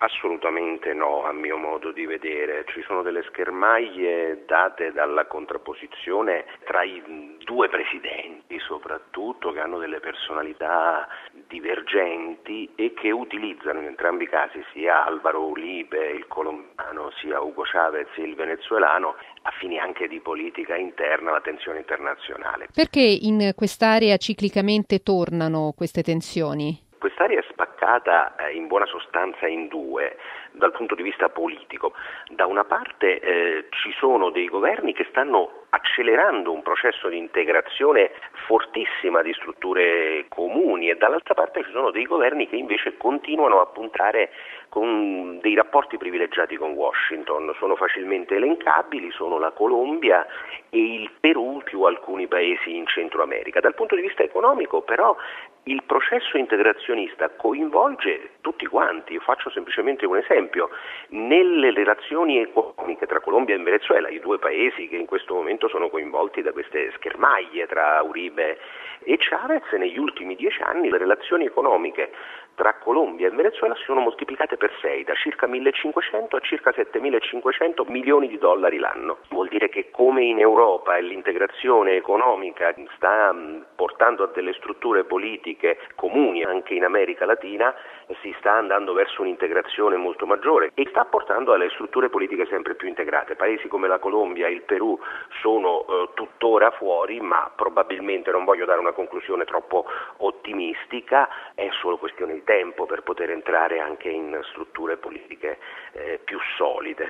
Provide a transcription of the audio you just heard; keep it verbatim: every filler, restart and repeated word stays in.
Assolutamente no, a mio modo di vedere. Ci sono delle schermaglie date dalla contrapposizione tra i due presidenti, soprattutto, che hanno delle personalità divergenti e che utilizzano in entrambi i casi, sia Alvaro Uribe, il colombiano, sia Hugo Chavez, il venezuelano, a fini anche di politica interna, la tensione internazionale. Perché in quest'area ciclicamente tornano queste tensioni? Quest'area è spaccata eh, in buona sostanza in due dal punto di vista politico. Da una parte eh, ci sono dei governi che stanno accelerando un processo di integrazione fortissima di strutture comuni e dall'altra parte ci sono dei governi che invece continuano a puntare con dei rapporti privilegiati con Washington. Sono facilmente elencabili, sono la Colombia e il Perù più alcuni paesi in Centro America. Dal punto di vista economico però il processo integrazionista coinvolge tutti quanti. Io faccio semplicemente un esempio. Nelle relazioni economiche tra Colombia e Venezuela, i due paesi che in questo momento sono coinvolti da queste schermaglie tra Uribe e Chavez, negli ultimi dieci anni le relazioni economiche tra Colombia e Venezuela si sono moltiplicate per sei, da circa millecinquecento a circa settemilacinquecento milioni di dollari l'anno. Vuol dire che come in Europa l'integrazione economica sta portando a delle strutture politiche comuni anche in America Latina, si sta andando verso un'integrazione molto maggiore e sta portando alle strutture politiche sempre più integrate. Paesi come la Colombia e il Perù sono eh, tuttora fuori, ma probabilmente, non voglio dare una conclusione troppo ottimistica, è solo questione di tempo per poter entrare anche in strutture politiche eh, più solide.